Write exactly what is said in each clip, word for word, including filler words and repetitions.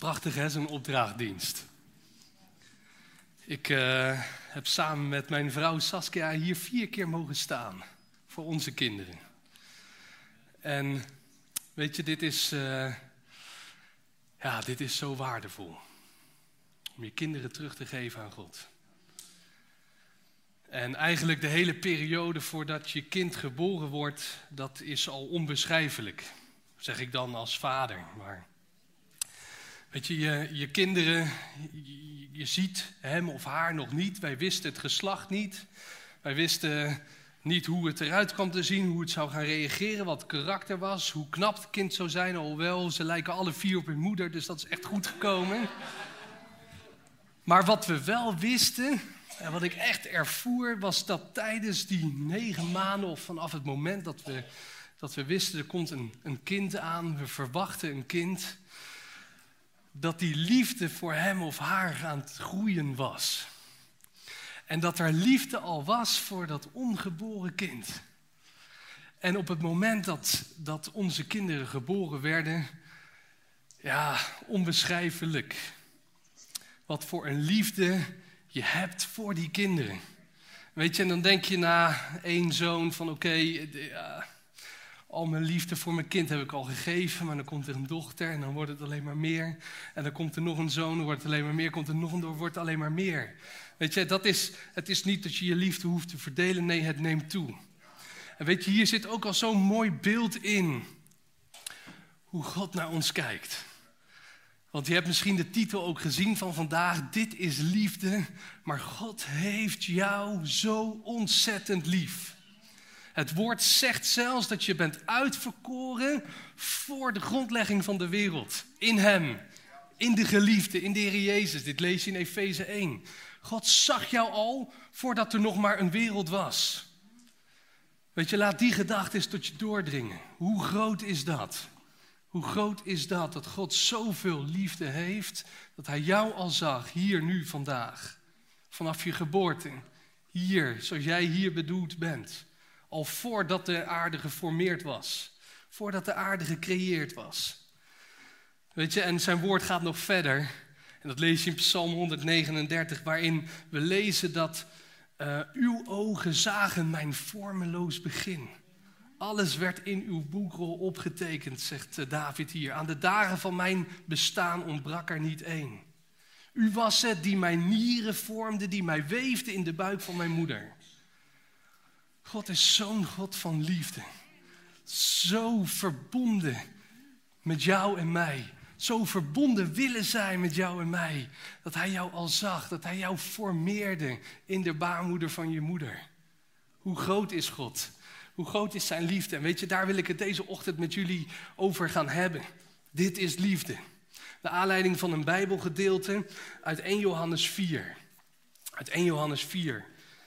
Prachtig hè, zo'n opdrachtdienst. Ik uh, heb samen met mijn vrouw Saskia hier vier keer mogen staan voor onze kinderen. En weet je, dit is, uh, ja, dit is zo waardevol. Om je kinderen terug te geven aan God. En eigenlijk de hele periode voordat je kind geboren wordt, dat is al onbeschrijfelijk. Zeg ik dan als vader. Maar weet je, je, je kinderen, je, je ziet hem of haar nog niet. Wij wisten het geslacht niet. Wij wisten niet hoe het eruit kwam te zien, hoe het zou gaan reageren, wat het karakter was, hoe knap het kind zou zijn. Alhoewel, ze lijken alle vier op hun moeder, dus dat is echt goed gekomen. Maar wat we wel wisten, en wat ik echt ervoer, was dat tijdens die negen maanden of vanaf het moment dat we, dat we wisten, er komt een, een kind aan, we verwachten een kind, dat die liefde voor hem of haar aan het groeien was. En dat er liefde al was voor dat ongeboren kind. En op het moment dat, dat onze kinderen geboren werden, ja, onbeschrijfelijk. Wat voor een liefde je hebt voor die kinderen. Weet je, en dan denk je na één zoon van oké, okay, ja, al mijn liefde voor mijn kind heb ik al gegeven, maar dan komt er een dochter en dan wordt het alleen maar meer. En dan komt er nog een zoon, dan wordt het alleen maar meer, komt er nog een, dan wordt het alleen maar meer. Weet je, dat is, het is niet dat je je liefde hoeft te verdelen, nee, het neemt toe. En weet je, hier zit ook al zo'n mooi beeld in hoe God naar ons kijkt. Want je hebt misschien de titel ook gezien van vandaag, dit is liefde, maar God heeft jou zo ontzettend lief. Het woord zegt zelfs dat je bent uitverkoren voor de grondlegging van de wereld. In hem, in de geliefde, in de Heer Jezus. Dit lees je in Efeze één. God zag jou al voordat er nog maar een wereld was. Weet je, laat die gedachte eens tot je doordringen. Hoe groot is dat? Hoe groot is dat, dat God zoveel liefde heeft, dat hij jou al zag, hier, nu, vandaag. Vanaf je geboorte, hier, zoals jij hier bedoeld bent. Al voordat de aarde geformeerd was. Voordat de aarde gecreëerd was. Weet je, en zijn woord gaat nog verder. En dat lees je in Psalm honderdnegenendertig, waarin we lezen dat uh, uw ogen zagen mijn vormeloos begin. Alles werd in uw boekrol opgetekend, zegt David hier. Aan de dagen van mijn bestaan ontbrak er niet één. U was het die mijn nieren vormde, die mij weefde in de buik van mijn moeder. God is zo'n God van liefde. Zo verbonden met jou en mij. Zo verbonden willen zijn met jou en mij. Dat hij jou al zag, dat hij jou formeerde in de baarmoeder van je moeder. Hoe groot is God? Hoe groot is zijn liefde? En weet je, daar wil ik het deze ochtend met jullie over gaan hebben. Dit is liefde. De aanleiding van een Bijbelgedeelte uit eerste Johannes vier. Uit eerste Johannes vier.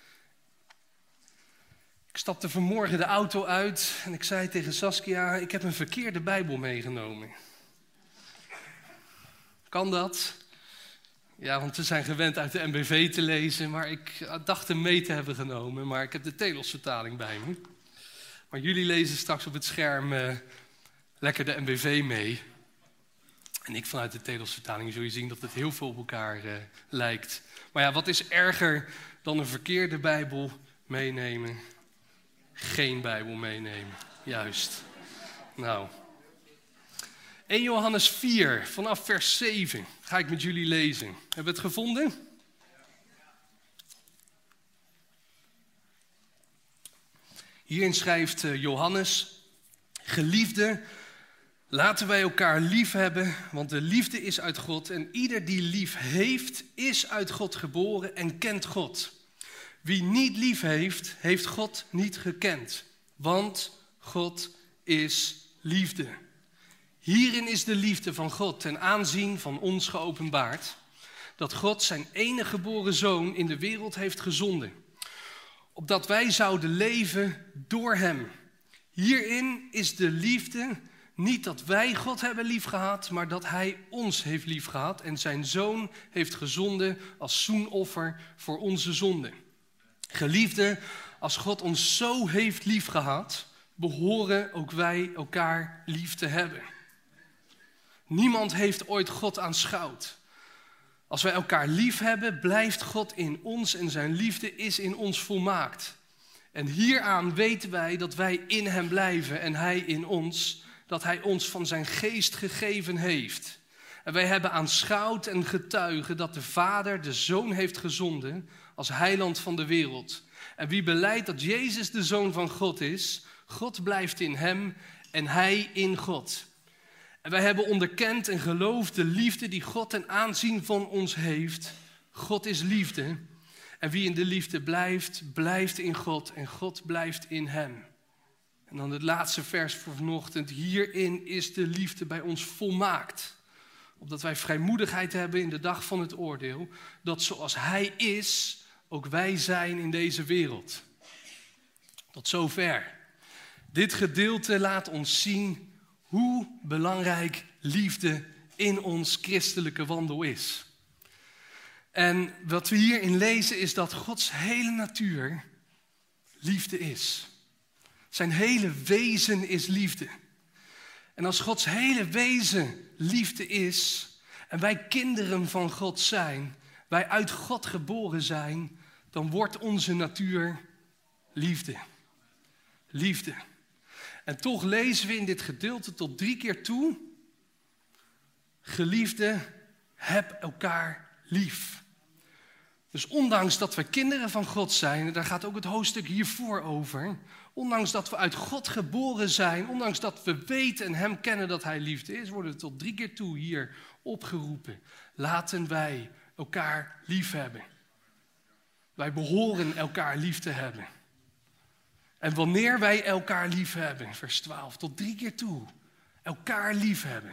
Ik stapte vanmorgen de auto uit en ik zei tegen Saskia, ik heb een verkeerde Bijbel meegenomen. Kan dat? Ja, want we zijn gewend uit de N B V te lezen, maar ik dacht hem mee te hebben genomen. Maar ik heb de Telos-vertaling bij me. Maar jullie lezen straks op het scherm uh, lekker de N B V mee. En ik vanuit de Telos-vertaling zul je zien dat het heel veel op elkaar uh, lijkt. Maar ja, wat is erger dan een verkeerde Bijbel meenemen? Geen Bijbel meenemen, juist. Nou, eerste Johannes vier, vanaf vers zeven, ga ik met jullie lezen. Hebben we het gevonden? Hierin schrijft Johannes, geliefden, laten wij elkaar lief hebben, want de liefde is uit God en ieder die lief heeft, is uit God geboren en kent God. Wie niet lief heeft, heeft God niet gekend, want God is liefde. Hierin is de liefde van God ten aanzien van ons geopenbaard, dat God zijn enige geboren zoon in de wereld heeft gezonden, opdat wij zouden leven door hem. Hierin is de liefde niet dat wij God hebben liefgehad, maar dat hij ons heeft liefgehad en zijn zoon heeft gezonden als zoenoffer voor onze zonden. Geliefden, als God ons zo heeft liefgehad, behoren ook wij elkaar lief te hebben. Niemand heeft ooit God aanschouwd. Als wij elkaar lief hebben, blijft God in ons en zijn liefde is in ons volmaakt. En hieraan weten wij dat wij in hem blijven en hij in ons, dat hij ons van zijn geest gegeven heeft. En wij hebben aanschouwd en getuigen dat de Vader de Zoon heeft gezonden als heiland van de wereld. En wie belijdt dat Jezus de Zoon van God is, God blijft in hem en hij in God. En wij hebben onderkend en geloofd de liefde die God ten aanzien van ons heeft. God is liefde. En wie in de liefde blijft, blijft in God en God blijft in hem. En dan het laatste vers voor vanochtend. Hierin is de liefde bij ons volmaakt. Opdat wij vrijmoedigheid hebben in de dag van het oordeel. Dat zoals hij is, ook wij zijn in deze wereld. Tot zover. Dit gedeelte laat ons zien hoe belangrijk liefde in ons christelijke wandel is. En wat we hierin lezen is dat Gods hele natuur liefde is. Zijn hele wezen is liefde. En als Gods hele wezen liefde is en wij kinderen van God zijn, wij uit God geboren zijn, dan wordt onze natuur liefde. Liefde. En toch lezen we in dit gedeelte tot drie keer toe: geliefden, heb elkaar lief. Dus ondanks dat we kinderen van God zijn, en daar gaat ook het hoofdstuk hiervoor over, ondanks dat we uit God geboren zijn, ondanks dat we weten en hem kennen dat hij liefde is, worden we tot drie keer toe hier opgeroepen. Laten wij elkaar lief hebben. Wij behoren elkaar lief te hebben. En wanneer wij elkaar lief hebben, vers twaalf, tot drie keer toe, elkaar lief hebben.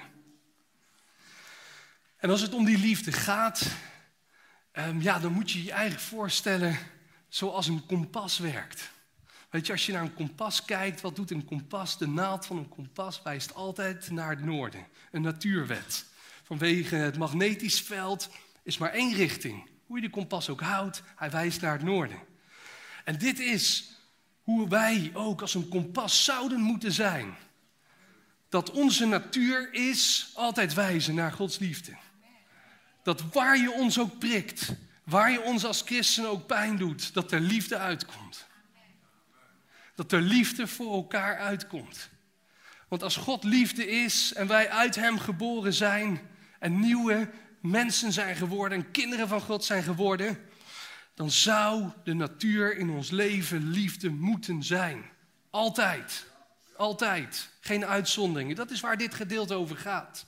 En als het om die liefde gaat, um, ja, dan moet je je eigen voorstellen zoals een kompas werkt. Weet je, als je naar een kompas kijkt, wat doet een kompas? De naald van een kompas wijst altijd naar het noorden. Een natuurwet. Vanwege het magnetisch veld is maar één richting. Hoe je de kompas ook houdt, hij wijst naar het noorden. En dit is hoe wij ook als een kompas zouden moeten zijn. Dat onze natuur is altijd wijzen naar Gods liefde. Dat waar je ons ook prikt, waar je ons als christenen ook pijn doet, dat er liefde uitkomt. Dat er liefde voor elkaar uitkomt. Want als God liefde is en wij uit hem geboren zijn en nieuwe mensen zijn geworden en kinderen van God zijn geworden, dan zou de natuur in ons leven liefde moeten zijn. Altijd. Altijd. Geen uitzonderingen. Dat is waar dit gedeelte over gaat.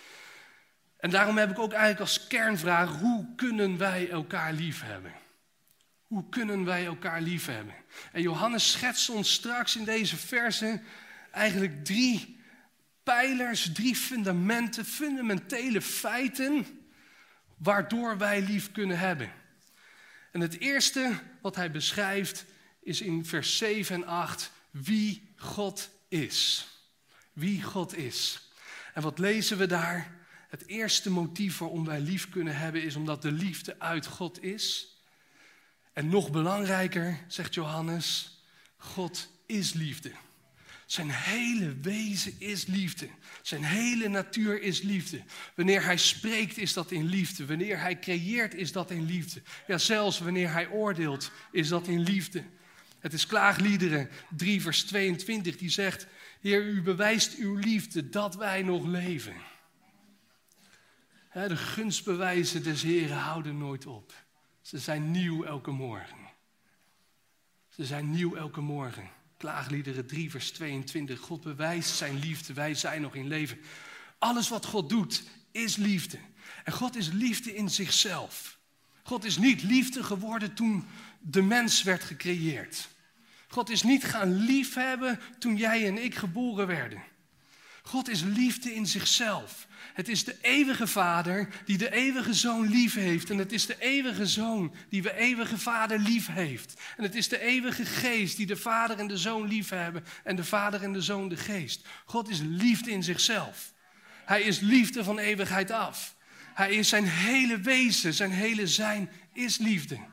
En daarom heb ik ook eigenlijk als kernvraag: hoe kunnen wij elkaar lief hebben? Hoe kunnen wij elkaar lief hebben? En Johannes schetst ons straks in deze versen eigenlijk drie pijlers, drie fundamenten, fundamentele feiten waardoor wij lief kunnen hebben. En het eerste wat hij beschrijft is in vers zeven en acht wie God is. Wie God is. En wat lezen we daar? Het eerste motief waarom wij lief kunnen hebben is omdat de liefde uit God is. En nog belangrijker, zegt Johannes, God is liefde. Zijn hele wezen is liefde. Zijn hele natuur is liefde. Wanneer hij spreekt is dat in liefde. Wanneer hij creëert is dat in liefde. Ja, zelfs wanneer hij oordeelt is dat in liefde. Het is Klaagliederen drie vers tweeëntwintig die zegt: Heer, u bewijst uw liefde dat wij nog leven. De gunstbewijzen des Heren houden nooit op. Ze zijn nieuw elke morgen. Ze zijn nieuw elke morgen. Klaagliederen drie vers tweeëntwintig. God bewijst zijn liefde, wij zijn nog in leven. Alles wat God doet is liefde. En God is liefde in zichzelf. God is niet liefde geworden toen de mens werd gecreëerd. God is niet gaan liefhebben toen jij en ik geboren werden. God is liefde in zichzelf. Het is de eeuwige Vader die de eeuwige Zoon lief heeft. En het is de eeuwige Zoon die de eeuwige Vader lief heeft. En het is de eeuwige Geest die de Vader en de Zoon lief hebben. En de Vader en de Zoon de Geest. God is liefde in zichzelf. Hij is liefde van eeuwigheid af. Hij is zijn hele wezen, zijn hele zijn is liefde.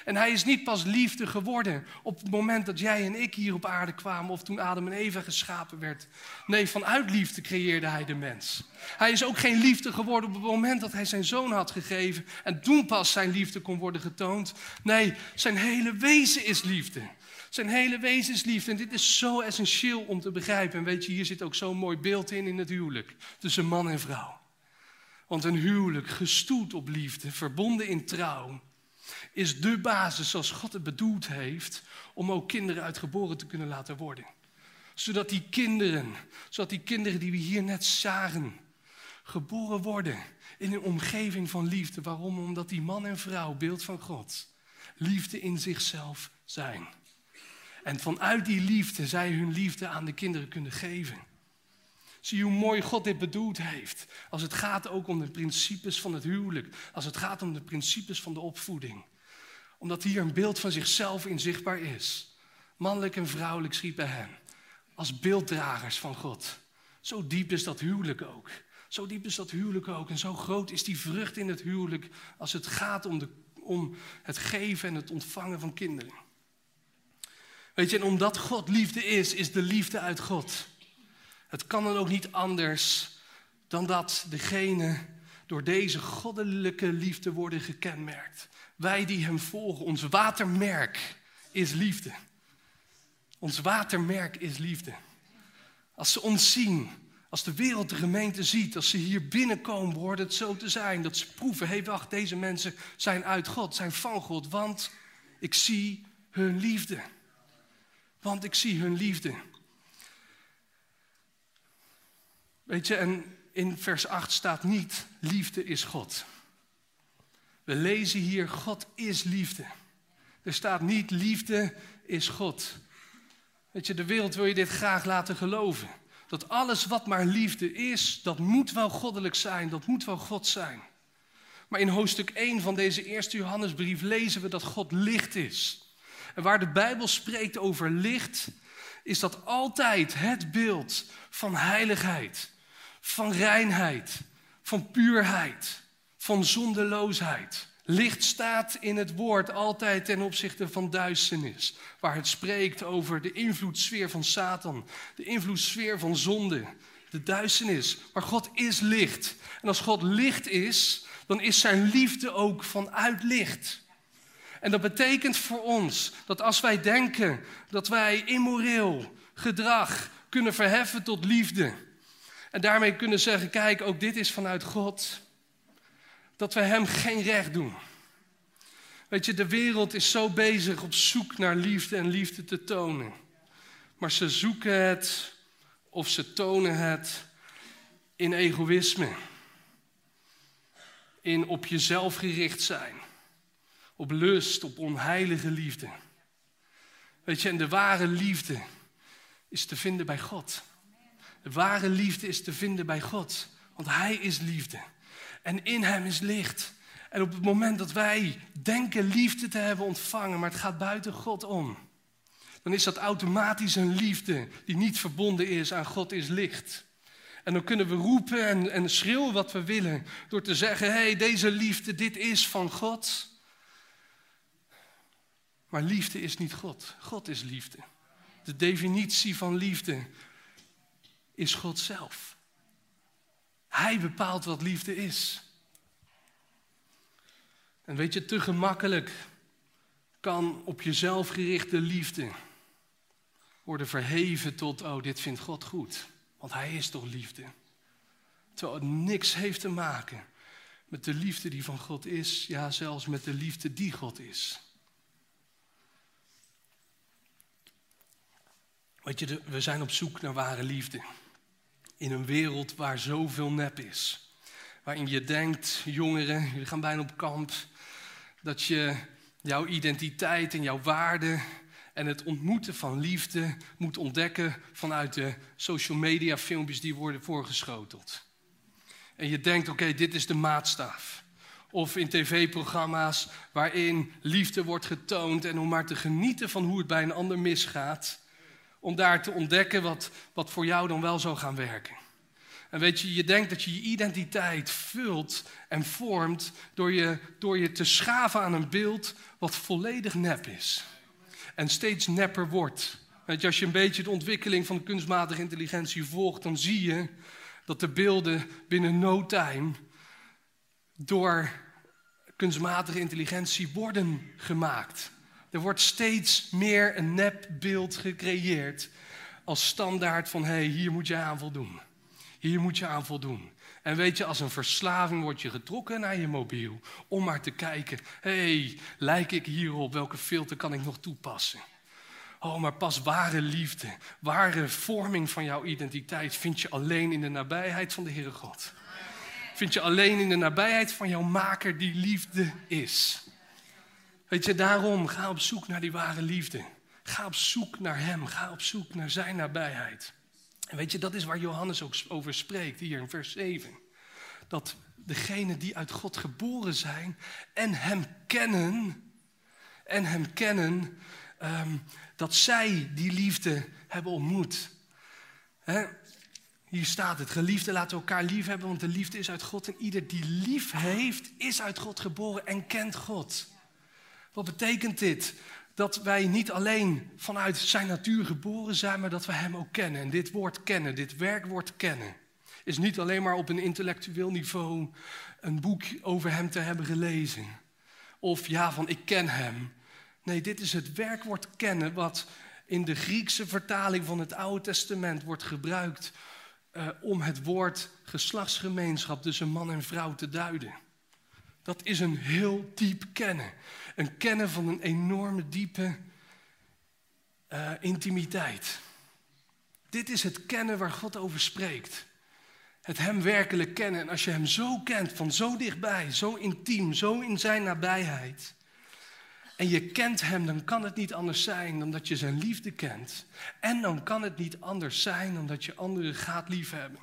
En hij is niet pas liefde geworden op het moment dat jij en ik hier op aarde kwamen of toen Adam en Eva geschapen werd. Nee, vanuit liefde creëerde hij de mens. Hij is ook geen liefde geworden op het moment dat hij zijn zoon had gegeven en toen pas zijn liefde kon worden getoond. Nee, zijn hele wezen is liefde. Zijn hele wezen is liefde en dit is zo essentieel om te begrijpen. En weet je, hier zit ook zo'n mooi beeld in in het huwelijk tussen man en vrouw. Want een huwelijk gestoeld op liefde, verbonden in trouw, is de basis zoals God het bedoeld heeft om ook kinderen uitgeboren te kunnen laten worden. Zodat die kinderen, zodat die kinderen die we hier net zagen, geboren worden in een omgeving van liefde. Waarom? Omdat die man en vrouw, beeld van God, liefde in zichzelf zijn. En vanuit die liefde zij hun liefde aan de kinderen kunnen geven. Zie je hoe mooi God dit bedoeld heeft. Als het gaat ook om de principes van het huwelijk. Als het gaat om de principes van de opvoeding. Omdat hier een beeld van zichzelf in zichtbaar is. Mannelijk en vrouwelijk schiep hij hem. Als beelddragers van God. Zo diep is dat huwelijk ook. Zo diep is dat huwelijk ook. En zo groot is die vrucht in het huwelijk. Als het gaat om, de, om het geven en het ontvangen van kinderen. Weet je, en omdat God liefde is, is de liefde uit God. Het kan dan ook niet anders dan dat degene door deze goddelijke liefde worden gekenmerkt. Wij die hem volgen, ons watermerk is liefde. Ons watermerk is liefde. Als ze ons zien, als de wereld de gemeente ziet, als ze hier binnenkomen, behoort het zo te zijn. Dat ze proeven, hé hey, wacht, deze mensen zijn uit God, zijn van God. Want ik zie hun liefde. Want ik zie hun liefde. Weet je, en in vers acht staat niet, liefde is God. We lezen hier, God is liefde. Er staat niet, liefde is God. Weet je, de wereld wil je dit graag laten geloven. Dat alles wat maar liefde is, dat moet wel goddelijk zijn, dat moet wel God zijn. Maar in hoofdstuk één van deze eerste Johannesbrief lezen we dat God licht is. En waar de Bijbel spreekt over licht, is dat altijd het beeld van heiligheid, van reinheid, van puurheid, van zondeloosheid. Licht staat in het woord altijd ten opzichte van duisternis, waar het spreekt over de invloedssfeer van Satan, de invloedssfeer van zonde, de duisternis. Maar God is licht. En als God licht is, dan is zijn liefde ook vanuit licht. En dat betekent voor ons dat als wij denken dat wij immoreel gedrag kunnen verheffen tot liefde. En daarmee kunnen zeggen, kijk, ook dit is vanuit God. Dat we hem geen recht doen. Weet je, de wereld is zo bezig op zoek naar liefde en liefde te tonen. Maar ze zoeken het of ze tonen het in egoïsme. In op jezelf gericht zijn. Op lust, op onheilige liefde. Weet je, en de ware liefde is te vinden bij God. De ware liefde is te vinden bij God. Want hij is liefde. En in hem is licht. En op het moment dat wij denken liefde te hebben ontvangen, maar het gaat buiten God om, dan is dat automatisch een liefde die niet verbonden is aan God is licht. En dan kunnen we roepen en, en schreeuwen wat we willen door te zeggen, hé, hey, deze liefde, dit is van God. Maar liefde is niet God. God is liefde. De definitie van liefde is God zelf. Hij bepaalt wat liefde is. En weet je, te gemakkelijk kan op jezelf gerichte liefde worden verheven tot, oh, dit vindt God goed. Want hij is toch liefde. Terwijl het niks heeft te maken met de liefde die van God is. Ja, zelfs met de liefde die God is. Weet je, we zijn op zoek naar ware liefde. In een wereld waar zoveel nep is. Waarin je denkt, jongeren, jullie gaan bijna op kamp, dat je jouw identiteit en jouw waarde en het ontmoeten van liefde moet ontdekken vanuit de social media filmpjes die worden voorgeschoteld. En je denkt, oké, okay, dit is de maatstaf. Of in tv-programma's waarin liefde wordt getoond en om maar te genieten van hoe het bij een ander misgaat, om daar te ontdekken wat, wat voor jou dan wel zou gaan werken. En weet je, je denkt dat je je identiteit vult en vormt door je, door je te schaven aan een beeld wat volledig nep is. En steeds nepper wordt. Weet je, als je een beetje de ontwikkeling van de kunstmatige intelligentie volgt, dan zie je dat de beelden binnen no time door kunstmatige intelligentie worden gemaakt. Er wordt steeds meer een nep beeld gecreëerd als standaard van, hé, hey, hier moet je aan voldoen. Hier moet je aan voldoen. En weet je, als een verslaving word je getrokken naar je mobiel om maar te kijken, hé, hey, lijk ik hierop? Welke filter kan ik nog toepassen? Oh, maar pas ware liefde, ware vorming van jouw identiteit vind je alleen in de nabijheid van de Heere God. Vind je alleen in de nabijheid van jouw maker die liefde is. Weet je, daarom ga op zoek naar die ware liefde. Ga op zoek naar hem, ga op zoek naar zijn nabijheid. En weet je, dat is waar Johannes ook over spreekt, hier in vers zeven. Dat degenen die uit God geboren zijn en hem kennen, en hem kennen, um, dat zij die liefde hebben ontmoet. He? Hier staat het, geliefden laten elkaar lief hebben, want de liefde is uit God. En ieder die lief heeft, is uit God geboren en kent God. Wat betekent dit? Dat wij niet alleen vanuit zijn natuur geboren zijn, maar dat we hem ook kennen. En dit woord kennen, dit werkwoord kennen, is niet alleen maar op een intellectueel niveau een boek over hem te hebben gelezen. Of ja, van ik ken hem. Nee, dit is het werkwoord kennen wat in de Griekse vertaling van het Oude Testament wordt gebruikt uh, om het woord geslachtsgemeenschap tussen man en vrouw te duiden. Dat is een heel diep kennen. Een kennen van een enorme diepe uh, intimiteit. Dit is het kennen waar God over spreekt. Het hem werkelijk kennen. En als je hem zo kent, van zo dichtbij, zo intiem, zo in zijn nabijheid. En je kent hem, dan kan het niet anders zijn dan dat je zijn liefde kent. En dan kan het niet anders zijn dan dat je anderen gaat liefhebben.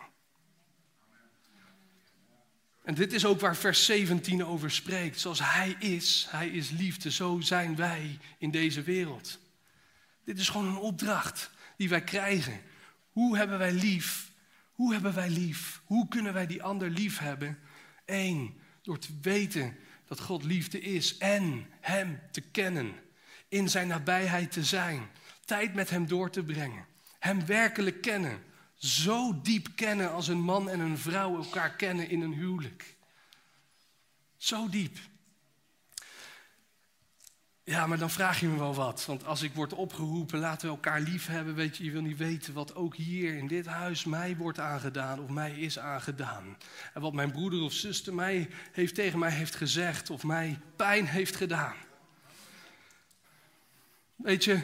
En dit is ook waar vers zeventien over spreekt. Zoals hij is, hij is liefde, zo zijn wij in deze wereld. Dit is gewoon een opdracht die wij krijgen. Hoe hebben wij lief? Hoe hebben wij lief? Hoe kunnen wij die ander lief hebben? Eén, door te weten dat God liefde is en hem te kennen. In zijn nabijheid te zijn. Tijd met hem door te brengen. Hem werkelijk kennen. Zo diep kennen als een man en een vrouw elkaar kennen in een huwelijk. Zo diep. Ja, maar dan vraag je me wel wat. Want als ik word opgeroepen, laten we elkaar lief hebben. Weet je, je wil niet weten wat ook hier in dit huis mij wordt aangedaan of mij is aangedaan. En wat mijn broeder of zuster mij heeft, tegen mij heeft gezegd of mij pijn heeft gedaan. Weet je,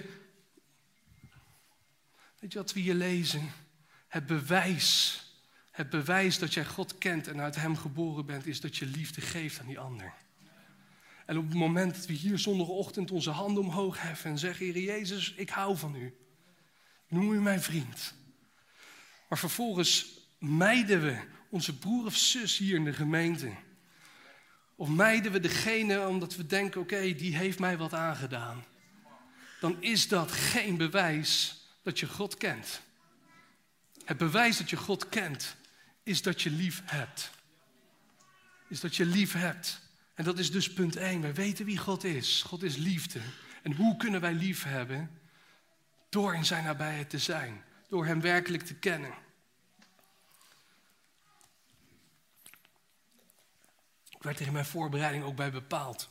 weet je wat we hier lezen? Het bewijs, het bewijs dat jij God kent en uit hem geboren bent, is dat je liefde geeft aan die ander. En op het moment dat we hier zondagochtend onze handen omhoog heffen en zeggen, Heer Jezus, ik hou van u. Noem u mijn vriend. Maar vervolgens mijden we onze broer of zus hier in de gemeente. Of mijden we degene omdat we denken, oké, okay, die heeft mij wat aangedaan. Dan is dat geen bewijs dat je God kent. Het bewijs dat je God kent, is dat je lief hebt. Is dat je lief hebt. En dat is dus punt één. Wij weten wie God is. God is liefde. En hoe kunnen wij lief hebben? Door in zijn nabijheid te zijn. Door hem werkelijk te kennen. Ik werd er in mijn voorbereiding ook bij bepaald.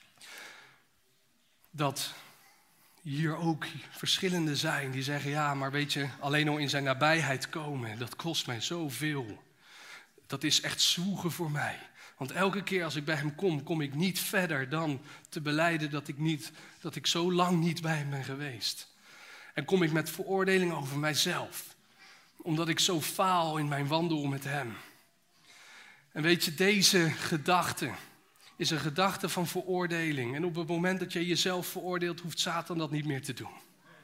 Dat hier ook verschillende zijn die zeggen, ja, maar weet je, alleen al in zijn nabijheid komen, dat kost mij zoveel. Dat is echt zwoegen voor mij. Want elke keer als ik bij hem kom, kom ik niet verder dan te belijden dat ik, niet, dat ik zo lang niet bij hem ben geweest. En kom ik met veroordeling over mijzelf. Omdat ik zo faal in mijn wandel met hem. En weet je, deze gedachte is een gedachte van veroordeling. En op het moment dat je jezelf veroordeelt, hoeft Satan dat niet meer te doen.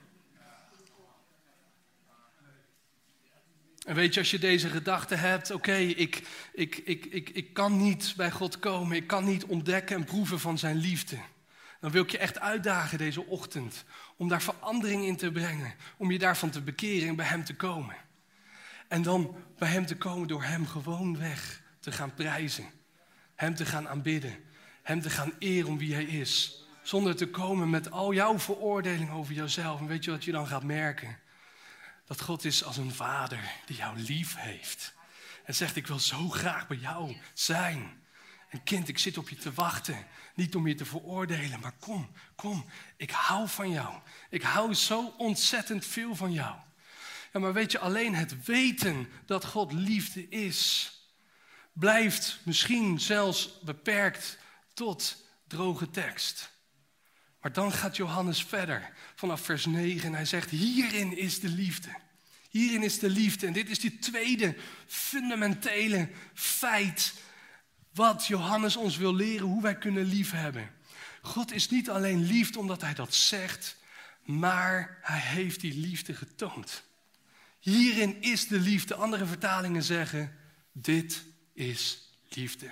En weet je, als je deze gedachte hebt, oké, okay, ik, ik, ik, ik, ik kan niet bij God komen. Ik kan niet ontdekken en proeven van zijn liefde. Dan wil ik je echt uitdagen deze ochtend om daar verandering in te brengen. Om je daarvan te bekeren en bij hem te komen. En dan bij hem te komen door hem gewoon weg te gaan prijzen. Hem te gaan aanbidden. Hem te gaan eren om wie hij is. Zonder te komen met al jouw veroordeling over jouzelf. En weet je wat je dan gaat merken? Dat God is als een vader die jou lief heeft. En zegt, ik wil zo graag bij jou zijn. En kind, ik zit op je te wachten. Niet om je te veroordelen, maar kom, kom. Ik hou van jou. Ik hou zo ontzettend veel van jou. Ja, maar weet je, alleen het weten dat God liefde is, blijft misschien zelfs beperkt tot droge tekst. Maar dan gaat Johannes verder vanaf vers negen en hij zegt, hierin is de liefde. Hierin is de liefde. En dit is die tweede fundamentele feit wat Johannes ons wil leren hoe wij kunnen liefhebben. God is niet alleen liefde omdat hij dat zegt, maar hij heeft die liefde getoond. Hierin is de liefde. Andere vertalingen zeggen, dit is liefde.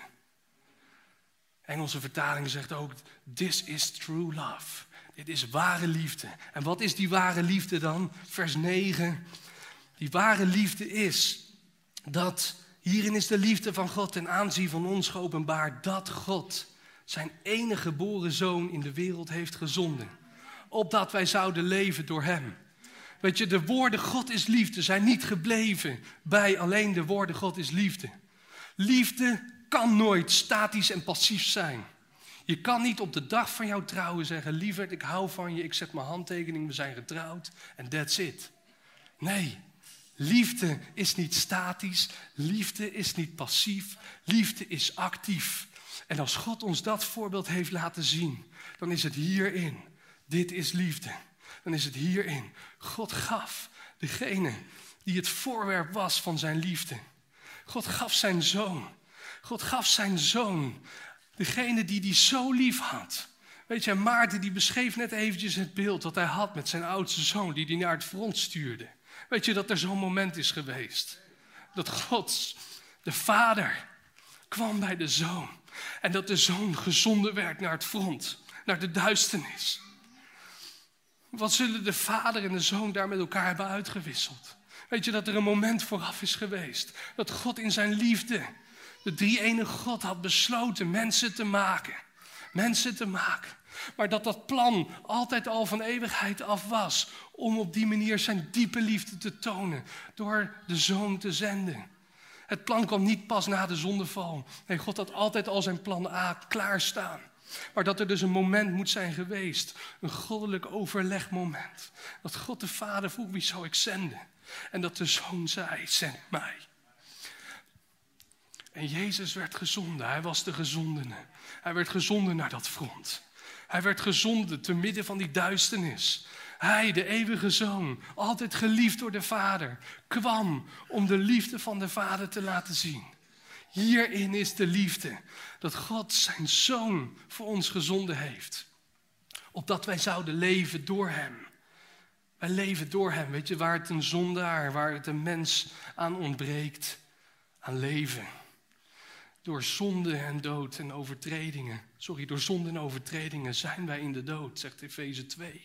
Engelse vertaling zegt ook, this is true love. Dit is ware liefde. En wat is die ware liefde dan? Vers negen. Die ware liefde is dat, hierin is de liefde van God ten aanzien van ons geopenbaard, dat God zijn enige geboren zoon in de wereld heeft gezonden. Opdat wij zouden leven door hem. Weet je, de woorden God is liefde zijn niet gebleven bij alleen de woorden God is liefde. Liefde kan nooit statisch en passief zijn. Je kan niet op de dag van jouw trouwen zeggen, lieverd, ik hou van je, ik zet mijn handtekening, we zijn getrouwd en that's it. Nee, liefde is niet statisch, liefde is niet passief, liefde is actief. En als God ons dat voorbeeld heeft laten zien, dan is het hierin, dit is liefde. Dan is het hierin, God gaf degene die het voorwerp was van zijn liefde. God gaf zijn zoon. God gaf zijn zoon. Degene die die zo lief had. Weet je, Maarten die beschreef net eventjes het beeld dat hij had met zijn oudste zoon die hij naar het front stuurde. Weet je dat er zo'n moment is geweest? Dat God, de vader, kwam bij de zoon. En dat de zoon gezonden werd naar het front, naar de duisternis. Wat zullen de vader en de zoon daar met elkaar hebben uitgewisseld? Weet je dat er een moment vooraf is geweest. Dat God in zijn liefde, de drie-enige God, had besloten mensen te maken. Mensen te maken. Maar dat dat plan altijd al van eeuwigheid af was. Om op die manier zijn diepe liefde te tonen. Door de zoon te zenden. Het plan kwam niet pas na de zondeval. Nee, God had altijd al zijn plan A klaarstaan. Maar dat er dus een moment moet zijn geweest. Een goddelijk overlegmoment. Dat God de Vader vroeg, wie zou ik zenden? En dat de Zoon zei, zend mij. En Jezus werd gezonden. Hij was de gezondene. Hij werd gezonden naar dat front. Hij werd gezonden te midden van die duisternis. Hij, de eeuwige Zoon, altijd geliefd door de Vader, kwam om de liefde van de Vader te laten zien. Hierin is de liefde, dat God zijn Zoon voor ons gezonden heeft. Opdat wij zouden leven door hem. Wij leven door hem, weet je, waar het een zondaar, waar het een mens aan ontbreekt, aan leven. Door zonde en dood en overtredingen, sorry, door zonde en overtredingen zijn wij in de dood, zegt Efeze twee.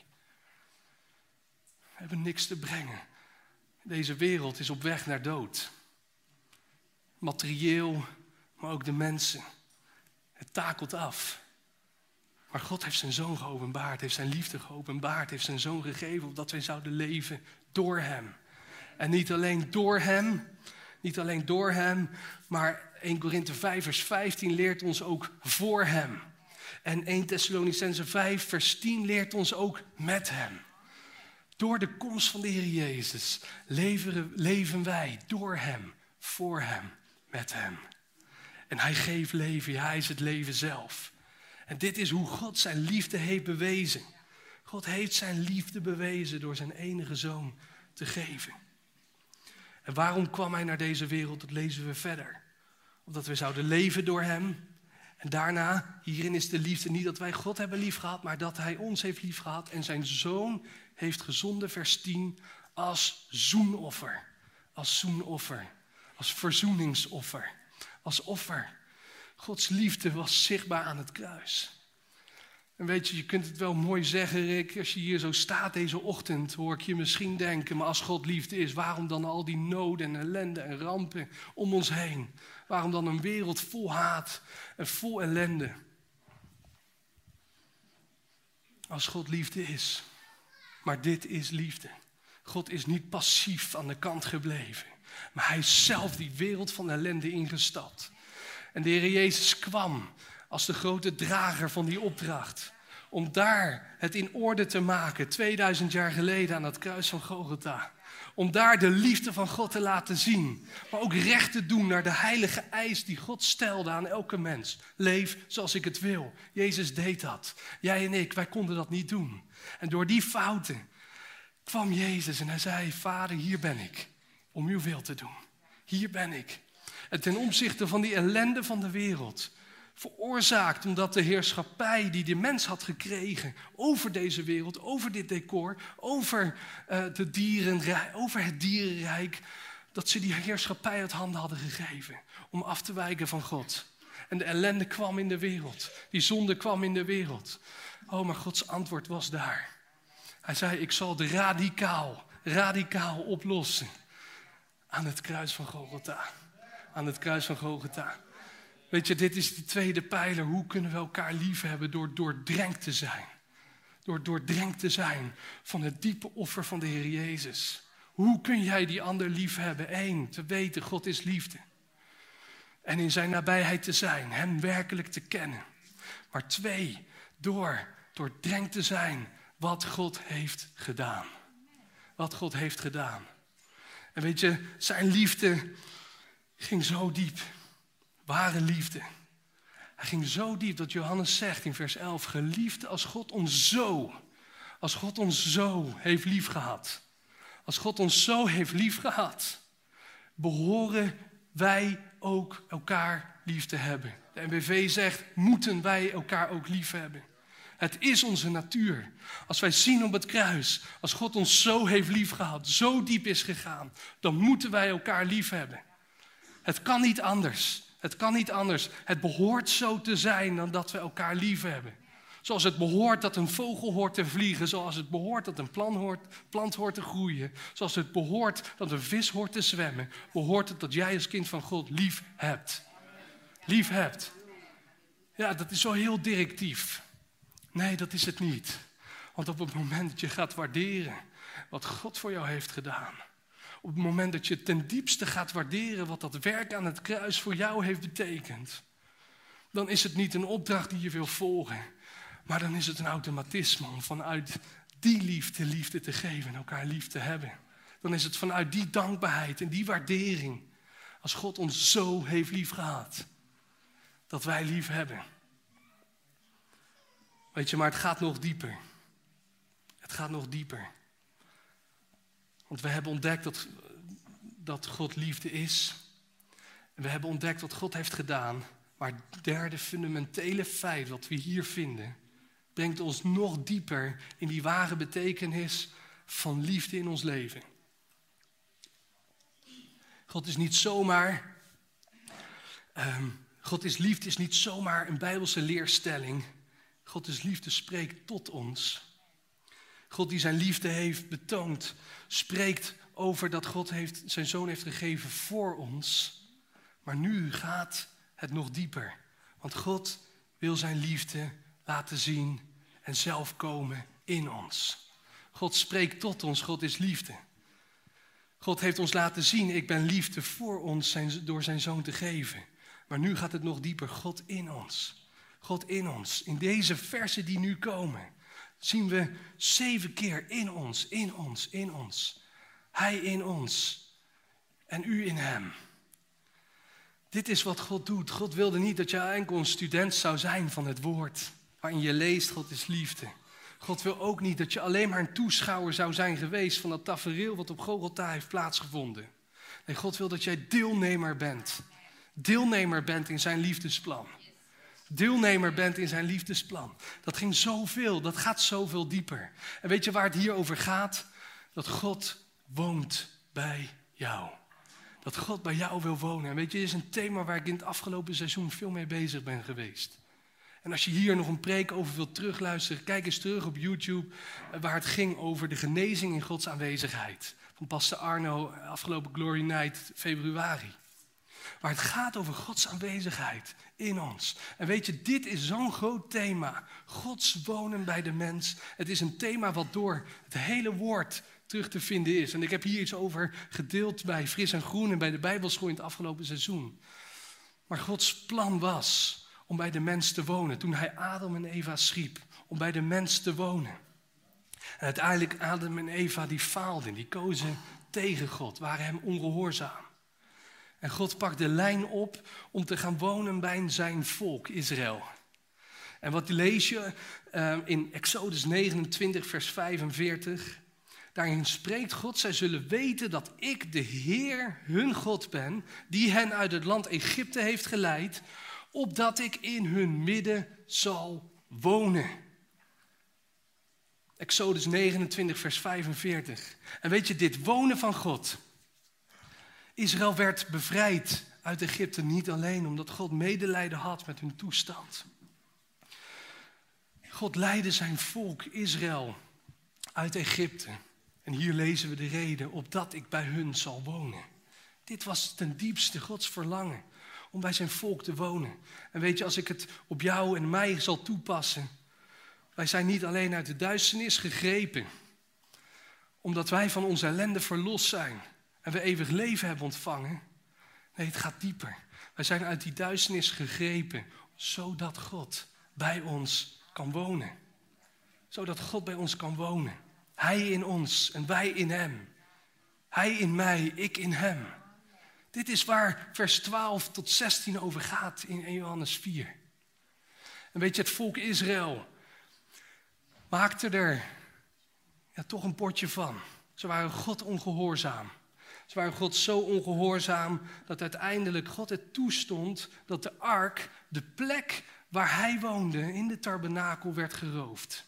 We hebben niks te brengen. Deze wereld is op weg naar dood. Materieel, maar ook de mensen. Het takelt af. Maar God heeft zijn zoon geopenbaard, heeft zijn liefde geopenbaard, heeft zijn zoon gegeven opdat wij zouden leven door hem. En niet alleen door hem, niet alleen door hem, maar Eerste Korinthe vijf vers vijftien leert ons ook voor hem. En Eerste Thessalonicenzen vijf vers tien leert ons ook met hem. Door de komst van de Heer Jezus leven, leven wij door hem, voor hem, met hem. En hij geeft leven, ja, hij is het leven zelf. En dit is hoe God zijn liefde heeft bewezen. God heeft zijn liefde bewezen door zijn enige zoon te geven. En waarom kwam hij naar deze wereld? Dat lezen we verder. Opdat we zouden leven door hem. En daarna, hierin is de liefde niet dat wij God hebben liefgehad, maar dat hij ons heeft liefgehad en zijn zoon heeft gezonden, vers tien, als zoenoffer. Als zoenoffer. Als verzoeningsoffer. Als offer. Gods liefde was zichtbaar aan het kruis. En weet je, je kunt het wel mooi zeggen, Rick. Als je hier zo staat deze ochtend, hoor ik je misschien denken, maar als God liefde is, waarom dan al die noden en ellende en rampen om ons heen? Waarom dan een wereld vol haat en vol ellende? Als God liefde is. Maar dit is liefde. God is niet passief aan de kant gebleven. Maar hij is zelf die wereld van ellende ingestapt. En de Heer Jezus kwam als de grote drager van die opdracht. Om daar het in orde te maken, tweeduizend jaar geleden aan het kruis van Golgotha. Om daar de liefde van God te laten zien. Maar ook recht te doen naar de heilige eis die God stelde aan elke mens. Leef zoals ik het wil. Jezus deed dat. Jij en ik, wij konden dat niet doen. En door die fouten kwam Jezus en hij zei, Vader, hier ben ik. Om uw wil te doen. Hier ben ik. En ten opzichte van die ellende van de wereld, veroorzaakt omdat de heerschappij die de mens had gekregen over deze wereld, over dit decor, over, uh, de dieren, over het dierenrijk, dat ze die heerschappij uit handen hadden gegeven om af te wijken van God. En de ellende kwam in de wereld. Die zonde kwam in de wereld. Oh, maar Gods antwoord was daar. Hij zei, ik zal het radicaal, radicaal oplossen. Aan het kruis van Golgotha. Aan het kruis van Golgotha. Weet je, dit is de tweede pijler. Hoe kunnen we elkaar lief hebben door doordrenkt te zijn? Door doordrenkt te zijn van het diepe offer van de Heer Jezus. Hoe kun jij die ander lief hebben? Eén, te weten, God is liefde. En in zijn nabijheid te zijn, hem werkelijk te kennen. Maar twee, door doordrenkt te zijn wat God heeft gedaan. Wat God heeft gedaan. En weet je, zijn liefde ging zo diep. Ware liefde. Hij ging zo diep dat Johannes zegt in vers elf, geliefde als God ons zo, als God ons zo heeft lief gehad. Als God ons zo heeft lief gehad, behoren wij ook elkaar lief te hebben. De N B V zegt, moeten wij elkaar ook lief hebben. Het is onze natuur. Als wij zien op het kruis, als God ons zo heeft lief gehad, zo diep is gegaan, dan moeten wij elkaar lief hebben. Het kan niet anders. Het kan niet anders. Het behoort zo te zijn dan dat we elkaar lief hebben. Zoals het behoort dat een vogel hoort te vliegen. Zoals het behoort dat een plant hoort, plant hoort te groeien. Zoals het behoort dat een vis hoort te zwemmen. Behoort het dat jij als kind van God lief hebt. Lief hebt. Ja, dat is zo heel directief. Nee, dat is het niet. Want op het moment dat je gaat waarderen wat God voor jou heeft gedaan. Op het moment dat je ten diepste gaat waarderen wat dat werk aan het kruis voor jou heeft betekend. Dan is het niet een opdracht die je wil volgen. Maar dan is het een automatisme om vanuit die liefde liefde te geven en elkaar lief te hebben. Dan is het vanuit die dankbaarheid en die waardering. Als God ons zo heeft lief gehad. Dat wij lief hebben. Weet je, maar het gaat nog dieper. Het gaat nog dieper. Want we hebben ontdekt dat, dat God liefde is. En we hebben ontdekt wat God heeft gedaan. Maar het derde fundamentele feit wat we hier vinden, brengt ons nog dieper in die ware betekenis van liefde in ons leven. God is niet zomaar, um, God is liefde is niet zomaar een Bijbelse leerstelling. God is liefde spreekt tot ons. God die zijn liefde heeft betoond, spreekt over dat God heeft, zijn zoon heeft gegeven voor ons. Maar nu gaat het nog dieper. Want God wil zijn liefde laten zien en zelf komen in ons. God spreekt tot ons, God is liefde. God heeft ons laten zien, ik ben liefde voor ons zijn, door zijn zoon te geven. Maar nu gaat het nog dieper, God in ons. God in ons. In deze versen die nu komen, zien we zeven keer in ons, in ons, in ons. Hij in ons en u in hem. Dit is wat God doet. God wilde niet dat je enkel een student zou zijn van het woord, waarin je leest, God is liefde. God wil ook niet dat je alleen maar een toeschouwer zou zijn geweest van dat tafereel wat op Golgotha heeft plaatsgevonden. Nee, God wil dat jij deelnemer bent. Deelnemer bent in zijn liefdesplan. Deelnemer bent in zijn liefdesplan. Dat ging zoveel, dat gaat zoveel dieper. En weet je waar het hier over gaat? Dat God woont bij jou. Dat God bij jou wil wonen. En weet je, dit is een thema waar ik in het afgelopen seizoen veel mee bezig ben geweest. En als je hier nog een preek over wilt terugluisteren, kijk eens terug op YouTube, waar het ging over de genezing in Gods aanwezigheid. Van pastor Arno, afgelopen Glory Night, februari. Waar het gaat over Gods aanwezigheid in ons. En weet je, dit is zo'n groot thema. Gods wonen bij de mens. Het is een thema wat door het hele woord terug te vinden is. En ik heb hier iets over gedeeld bij Fris en Groen en bij de Bijbelschool in het afgelopen seizoen. Maar Gods plan was om bij de mens te wonen. Toen hij Adam en Eva schiep, om bij de mens te wonen. En uiteindelijk Adam en Eva die faalden, die kozen tegen God, waren hem ongehoorzaam. En God pakt de lijn op om te gaan wonen bij zijn volk, Israël. En wat lees je uh, in Exodus negenentwintig, vers vijfenveertig. Daarin spreekt God, zij zullen weten dat ik de Heer, hun God ben, die hen uit het land Egypte heeft geleid, opdat ik in hun midden zal wonen. Exodus negenentwintig, vers vijfenveertig. En weet je, dit wonen van God. Israël werd bevrijd uit Egypte niet alleen omdat God medelijden had met hun toestand. God leidde zijn volk Israël uit Egypte. En hier lezen we de reden, opdat ik bij hun zal wonen. Dit was ten diepste Gods verlangen, om bij zijn volk te wonen. En weet je, als ik het op jou en mij zal toepassen, wij zijn niet alleen uit de duisternis gegrepen, omdat wij van onze ellende verlost zijn en we eeuwig leven hebben ontvangen. Nee, het gaat dieper. Wij zijn uit die duisternis gegrepen, zodat God bij ons kan wonen. Zodat God bij ons kan wonen. Hij in ons en wij in hem. Hij in mij, ik in hem. Dit is waar vers twaalf tot zestien over gaat in eerste Johannes vier. En weet je, het volk Israël maakte er ja, toch een potje van. Ze waren God ongehoorzaam. Ze waren God zo ongehoorzaam dat uiteindelijk God het toestond dat de ark, de plek waar hij woonde, in de tabernakel werd geroofd.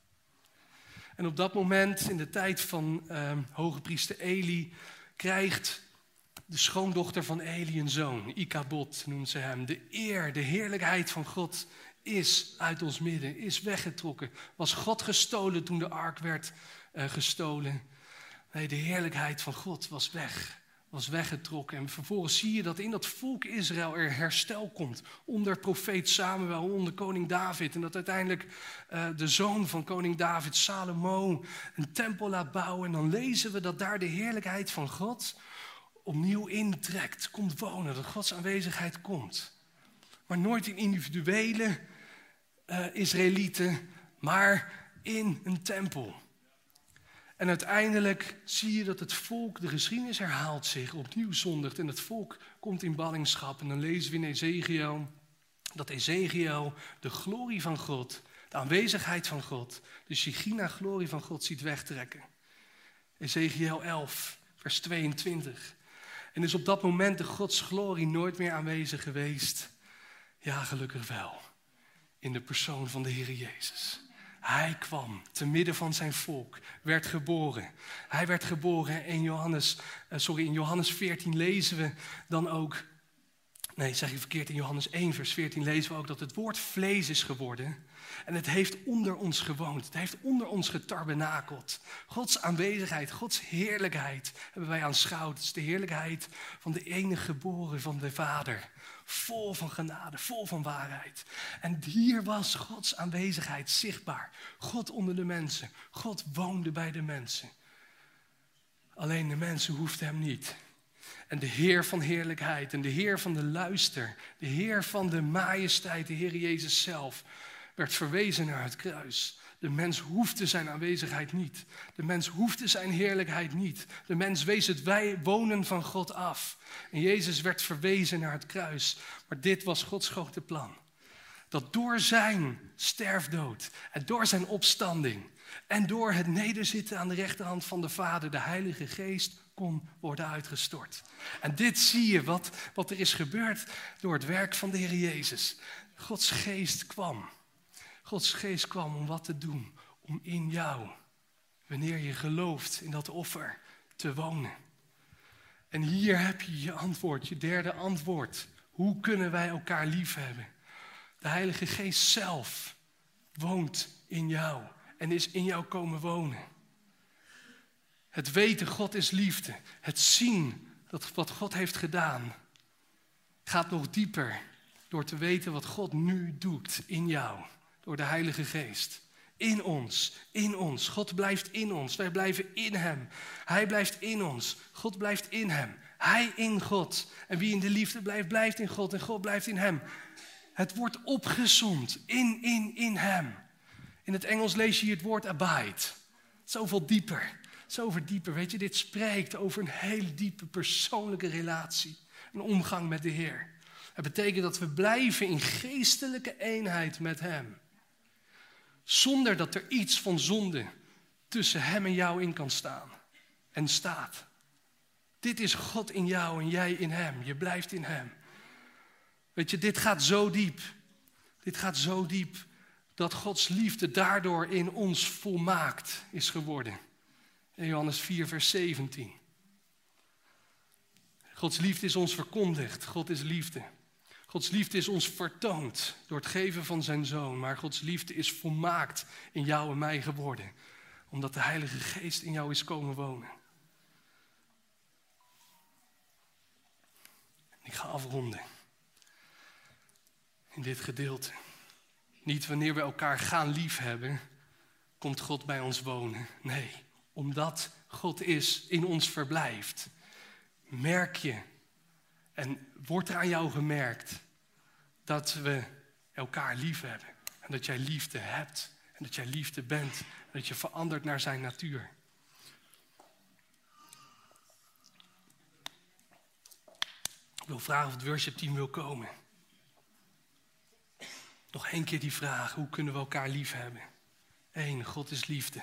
En op dat moment, in de tijd van uh, hoge priester Eli, krijgt de schoondochter van Eli een zoon. Ikabod noemt ze hem. De eer, de heerlijkheid van God is uit ons midden, is weggetrokken. Was God gestolen toen de ark werd uh, gestolen? Nee, de heerlijkheid van God was weg, was weggetrokken. En vervolgens zie je dat in dat volk Israël er herstel komt. Onder profeet Samuel, onder koning David. En dat uiteindelijk uh, de zoon van koning David, Salomo, een tempel laat bouwen. En dan lezen we dat daar de heerlijkheid van God opnieuw intrekt, komt wonen. Dat Gods aanwezigheid komt. Maar nooit in individuele uh, Israëlieten, maar in een tempel. En uiteindelijk zie je dat het volk, de geschiedenis herhaalt zich, opnieuw zondigt. En het volk komt in ballingschap. En dan lezen we in Ezekiel dat Ezekiel de glorie van God, de aanwezigheid van God, de Shechina-glorie van God ziet wegtrekken. Ezekiel elf, vers tweeëntwintig. En is op dat moment de Gods glorie nooit meer aanwezig geweest? Ja, gelukkig wel. In de persoon van de Heer Jezus. Hij kwam te midden van zijn volk, werd geboren. Hij werd geboren in Johannes, uh, sorry, in Johannes veertien lezen we dan ook, nee zeg ik verkeerd, in Johannes één vers veertien lezen we ook dat het woord vlees is geworden. En het heeft onder ons gewoond, het heeft onder ons getabernakeld. Gods aanwezigheid, Gods heerlijkheid hebben wij aanschouwd. Het is de heerlijkheid van de enige geboren van de Vader. Vol van genade, vol van waarheid. En hier was Gods aanwezigheid zichtbaar. God onder de mensen. God woonde bij de mensen. Alleen de mensen hoefden hem niet. En de Heer van heerlijkheid en de Heer van de luister, de Heer van de majesteit, de Heer Jezus zelf, werd verwezen naar het kruis. De mens hoefde zijn aanwezigheid niet. De mens hoefde zijn heerlijkheid niet. De mens wees het wij wonen van God af. En Jezus werd verwezen naar het kruis. Maar dit was Gods grote plan. Dat door zijn sterfdood en door zijn opstanding en door het nederzitten aan de rechterhand van de Vader, de Heilige Geest kon worden uitgestort. En dit zie je wat, wat er is gebeurd door het werk van de Heer Jezus. Gods Geest kwam. Gods Geest kwam om wat te doen, om in jou, wanneer je gelooft in dat offer, te wonen. En hier heb je je antwoord, je derde antwoord. Hoe kunnen wij elkaar lief hebben? De Heilige Geest zelf woont in jou en is in jou komen wonen. Het weten, God is liefde. Het zien dat wat God heeft gedaan gaat nog dieper door te weten wat God nu doet in jou. Door de Heilige Geest. In ons, in ons. God blijft in ons. Wij blijven in hem. Hij blijft in ons. God blijft in hem. Hij in God. En wie in de liefde blijft, blijft in God. En God blijft in hem. Het wordt opgezond. In, in, in hem. In het Engels lees je hier het woord abide. Zoveel dieper. Zoveel dieper. Weet je, dit spreekt over een hele diepe persoonlijke relatie. Een omgang met de Heer. Het betekent dat we blijven in geestelijke eenheid met hem. Zonder dat er iets van zonde tussen hem en jou in kan staan. En staat. Dit is God in jou en jij in hem. Je blijft in hem. Weet je, dit gaat zo diep. Dit gaat zo diep. Dat Gods liefde daardoor in ons volmaakt is geworden. In Johannes vier vers zeventien. Gods liefde is ons verkondigd. God is liefde. Gods liefde is ons vertoond door het geven van zijn zoon. Maar Gods liefde is volmaakt in jou en mij geworden. Omdat de Heilige Geest in jou is komen wonen. Ik ga afronden. In dit gedeelte. Niet wanneer we elkaar gaan liefhebben, komt God bij ons wonen. Nee, omdat God is, in ons verblijft. Merk je en wordt er aan jou gemerkt dat we elkaar lief hebben. En dat jij liefde hebt. En dat jij liefde bent. En dat je verandert naar zijn natuur. Ik wil vragen of het worshipteam wil komen. Nog één keer die vraag. Hoe kunnen we elkaar lief hebben? Eén, God is liefde.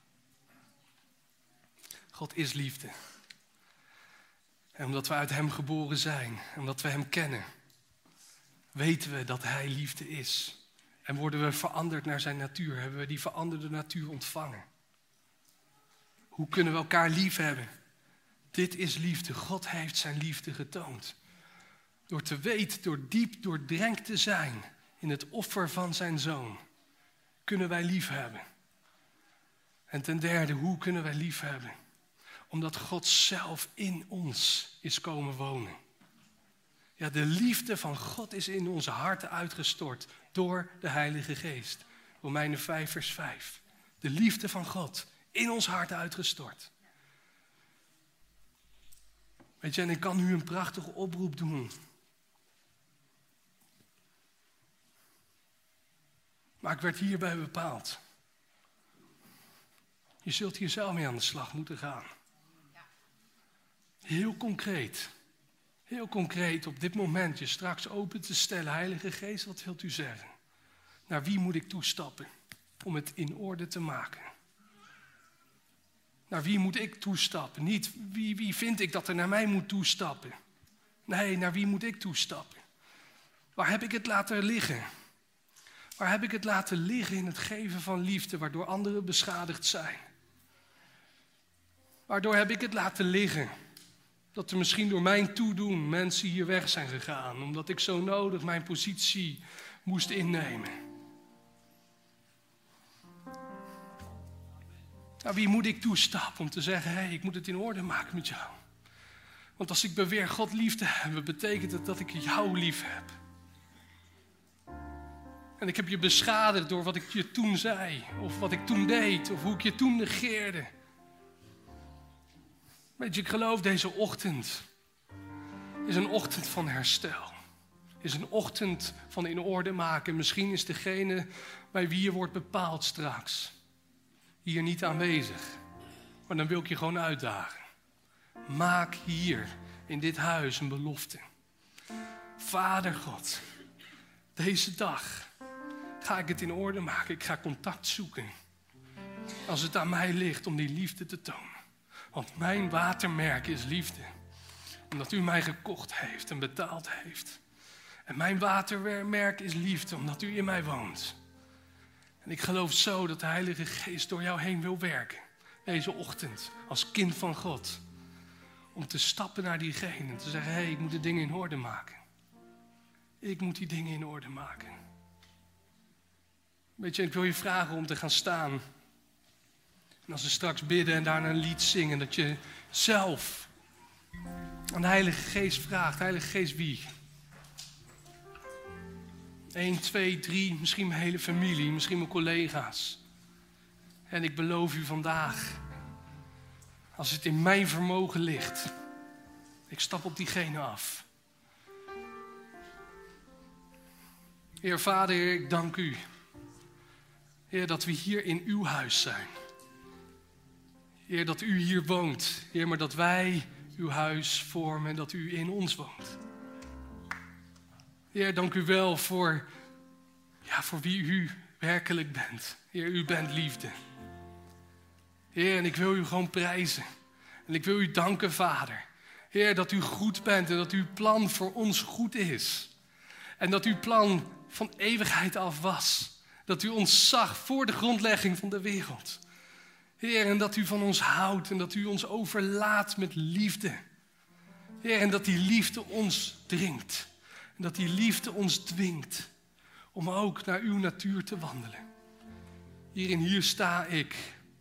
God is liefde. En omdat we uit hem geboren zijn, omdat we hem kennen, weten we dat hij liefde is. En worden we veranderd naar zijn natuur, hebben we die veranderde natuur ontvangen. Hoe kunnen we elkaar lief hebben? Dit is liefde. God heeft zijn liefde getoond. Door te weten, door diep doordrenkt te zijn in het offer van zijn zoon, kunnen wij lief hebben. En ten derde, hoe kunnen wij lief hebben? Omdat God zelf in ons is komen wonen. Ja, de liefde van God is in onze harten uitgestort door de Heilige Geest. Romeinen vijf vers vijf. De liefde van God in ons hart uitgestort. Weet je, en ik kan nu een prachtige oproep doen. Maar ik werd hierbij bepaald. Je zult hier zelf mee aan de slag moeten gaan. Heel concreet. Heel concreet op dit moment je straks open te stellen. Heilige Geest, wat wilt u zeggen? Naar wie moet ik toestappen om het in orde te maken? Naar wie moet ik toestappen? Niet wie, wie vind ik dat er naar mij moet toestappen? Nee, naar wie moet ik toestappen? Waar heb ik het laten liggen? Waar heb ik het laten liggen in het geven van liefde, waardoor anderen beschadigd zijn? Waardoor heb ik het laten liggen? Dat er misschien door mijn toedoen mensen hier weg zijn gegaan. Omdat ik zo nodig mijn positie moest innemen. Nou, wie moet ik toestappen om te zeggen, hé, hey, ik moet het in orde maken met jou. Want als ik beweer God lief te hebben, betekent het dat ik jou lief heb. En ik heb je beschadigd door wat ik je toen zei. Of wat ik toen deed. Of hoe ik je toen negeerde. Weet je, ik geloof deze ochtend is een ochtend van herstel. Is een ochtend van in orde maken. Misschien is degene bij wie je wordt bepaald straks hier niet aanwezig. Maar dan wil ik je gewoon uitdagen. Maak hier in dit huis een belofte. Vader God, deze dag ga ik het in orde maken. Ik ga contact zoeken. Als het aan mij ligt om die liefde te tonen. Want mijn watermerk is liefde. Omdat u mij gekocht heeft en betaald heeft. En mijn watermerk is liefde, omdat u in mij woont. En ik geloof zo dat de Heilige Geest door jou heen wil werken. Deze ochtend, als kind van God. Om te stappen naar diegene en te zeggen, hé, hey, ik moet de dingen in orde maken. Ik moet die dingen in orde maken. Weet je, ik wil je vragen om te gaan staan. En als we straks bidden en daarna een lied zingen, dat je zelf aan de Heilige Geest vraagt. Heilige Geest, wie? Eén, twee, drie, misschien mijn hele familie, misschien mijn collega's. En ik beloof u vandaag, als het in mijn vermogen ligt, ik stap op diegene af. Heer Vader, Heer, ik dank u. Heer, dat we hier in uw huis zijn. Heer, dat u hier woont. Heer, maar dat wij uw huis vormen en dat u in ons woont. Heer, dank u wel voor, ja, voor wie u werkelijk bent. Heer, u bent liefde. Heer, en ik wil u gewoon prijzen. En ik wil u danken, Vader. Heer, dat u goed bent en dat uw plan voor ons goed is. En dat uw plan van eeuwigheid af was. Dat u ons zag voor de grondlegging van de wereld. Heer, en dat u van ons houdt en dat u ons overlaat met liefde. Heer, en dat die liefde ons dringt. En dat die liefde ons dwingt om ook naar uw natuur te wandelen. Hierin, hier sta ik.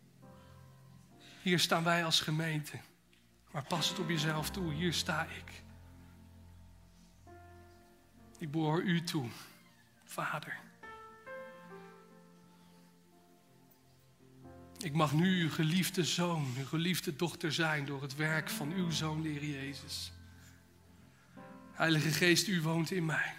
Hier staan wij als gemeente. Maar pas het op jezelf toe, hier sta ik. Ik behoor u toe, Vader. Ik mag nu uw geliefde zoon, uw geliefde dochter zijn door het werk van uw zoon, de Heer Jezus. Heilige Geest, u woont in mij.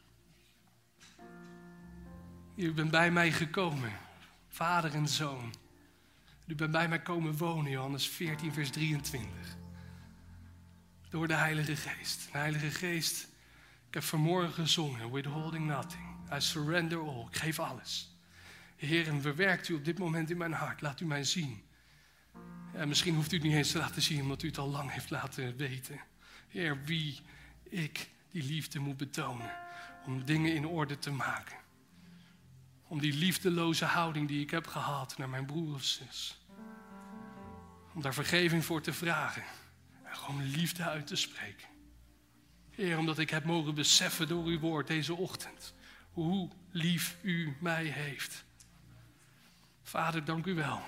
U bent bij mij gekomen, Vader en Zoon. U bent bij mij komen wonen, Johannes veertien, vers drieëntwintig. Door de Heilige Geest. De Heilige Geest, ik heb vanmorgen gezongen, withholding nothing. I surrender all, ik geef alles. Heer, en bewerkt u op dit moment in mijn hart. Laat u mij zien. En misschien hoeft u het niet eens te laten zien, omdat u het al lang heeft laten weten. Heer, wie ik die liefde moet betonen. Om dingen in orde te maken. Om die liefdeloze houding die ik heb gehad naar mijn broer of zus. Om daar vergeving voor te vragen. En gewoon liefde uit te spreken. Heer, omdat ik heb mogen beseffen door uw woord deze ochtend. Hoe lief u mij heeft. Vader, dank u wel.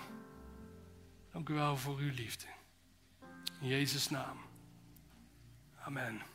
Dank u wel voor uw liefde. In Jezus' naam. Amen.